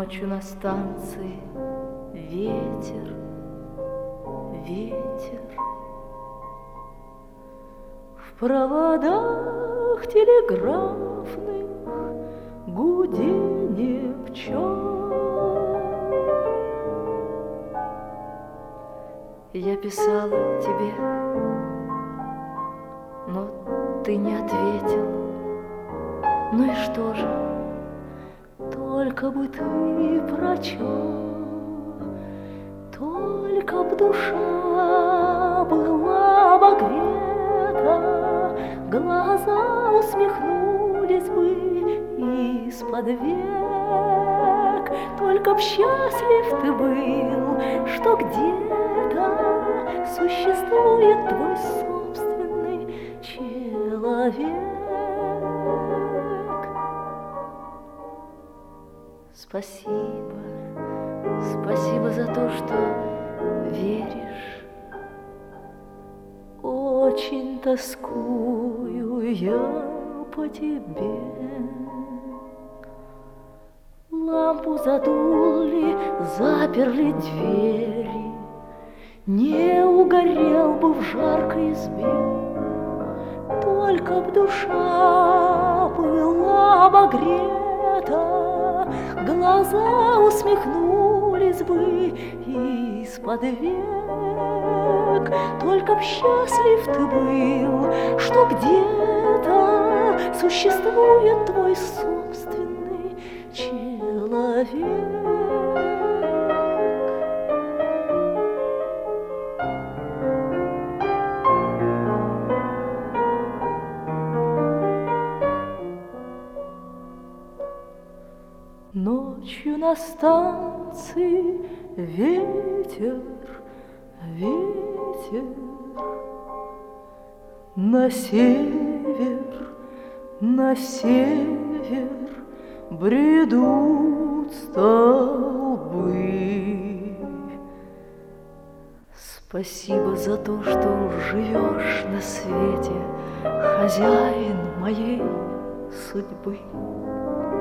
Ночью на станции ветер, ветер. В проводах телеграфных гудение пчел. Я писала тебе, но ты не ответил. Ну и что же? Только бы ты прочел, только б душа была обогрета, глаза усмехнулись бы из-под век, только б счастлив ты был, что где-то существует твой собственный человек. Спасибо, спасибо за то, что веришь. Очень тоскую я по тебе. Лампу задули, заперли двери, не угорел бы в жаркой избе, только б душа была обогрета, глаза усмехнулись бы из-под век, только б счастлив ты был, что где-то существует твой собственный человек. Ночью на станции ветер, ветер. На север бредут столбы. Спасибо за то, что живешь на свете, хозяин моей судьбы.